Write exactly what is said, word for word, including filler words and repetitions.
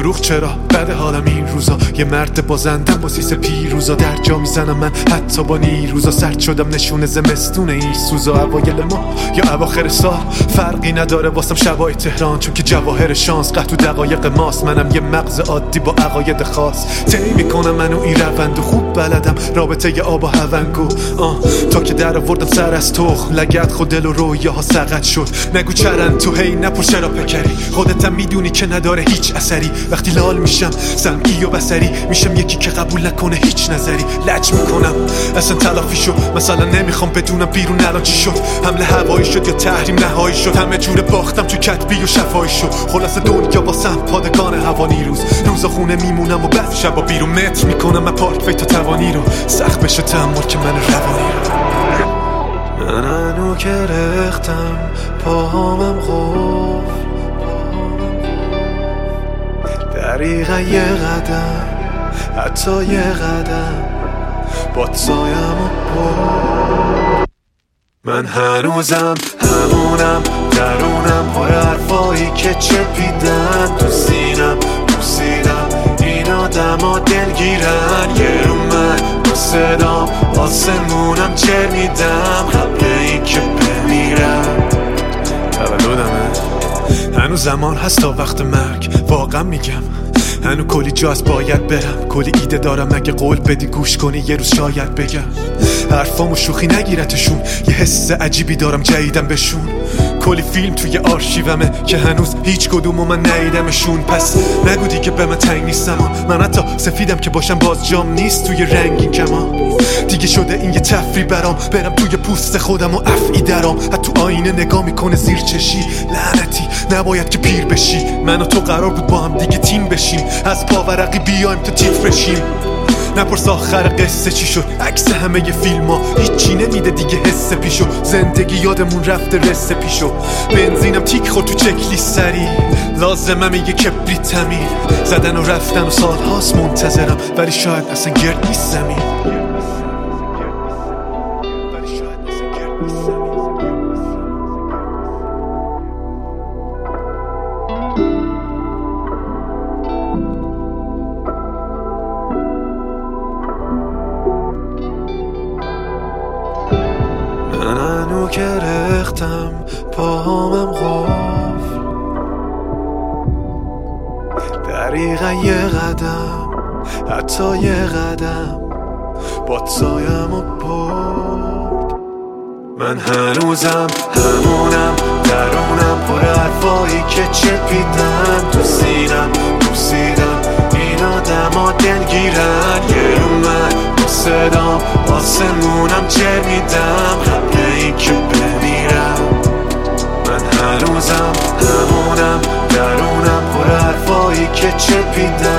دروغ چرا بعد حالم این روزا یه مرد بازندم با سیس پیروزا در جا میزنم من حتی با نیروزا سرد شدم نشونه زمستون این سوزا اوایل ما یا اواخر سال فرقی نداره واسم شبای تهران چون که جواهر شانس قطع و دقایق ماست منم یه مغز عادی با عقاید خاص طی میکنم منو این روند و خوب بلدم رابطه ی آب و هونگو آه تا که در آوردم سر از تخم لگد خود دل و رویاها سقط شد نگو چرن تو هی نپور چرا پکری خودتم میدونی که نداره هیچ اثری وقتی لال میشم سمعی و بصری میشم یکی که قبول نکنه هیچ نظری لج میکنم اصلا تلافی شد مثلا نمیخوام بدونم بیرون الان چی شد حمله هوایی شد یا تحریم نهایی شد همه جوره باختم تو کتبی و شفایی شد خلاص دنیا واسم پادگان هوانی روز روزا خونه میمونم و بعد شبا بیرون متر میکنم من پارک وی تا توانی رو سخت بشه تحمل که من روانی رو من انو گرختم پاهامم قفل دقیقا یه قدم حتی یه قدم باد سایم و برد من هنوزم همونم درونم پر حرفایی که چپیدن تو سینم تو سینم این آدم ها دلگیرن یه رو من با صدام آسمونم چه میدم قبل این که بمیرم تولدمه هنوز زمان هست تا وقت مرگ واقعا میگم هنو کلی جاست باید برم کلی ایده دارم اگه قول بدی گوش کنی یه روز شاید بگم حرفامو شوخی نگیرتشون یه حس عجیبی دارم جدیدم بهشون کلی فیلم توی آرشیومه که هنوز هیچ کدومو من ندیدمشون پس نگو دیگه به من تنگ نیستم من حتی سفیدم که باشم باز جام نیست توی رنگین کمان دیگه شده این یه تفریح برام برم توی پوست خودم و افعی درام حتی تو آینه نگاه میکنه زیر چشی لعنتی نباید که پیر بشی من و تو قرار بود با هم دیگه تیم بشیم از پاورقی بیایم تا تیتر بشیم نپرس آخر قصه چی شد عکس همه ی فیلم ها هیچی نمیده دیگه حس پیشو زندگی یادمون رفته رسه پیشو بنزینم تیک خورد تو چکلی سری لازمم یه کبریت تمیر زدن و رفتن و سال هاست منتظرم ولی شاید اصلا گرد نیست زمین من انو گرختم پاهامم قفل دقیقا یه قدم حتی یه قدم باد سایم و برد من هنوزم همونم درونم پر حرفایی که چپیدن تو سینم تو سینم این آدم ها دلگیرن یه رو من با صدام آسمونم چه میدم قبل این که بمیرم من هنوزم همونم درونم پر حرفایی که چپیدن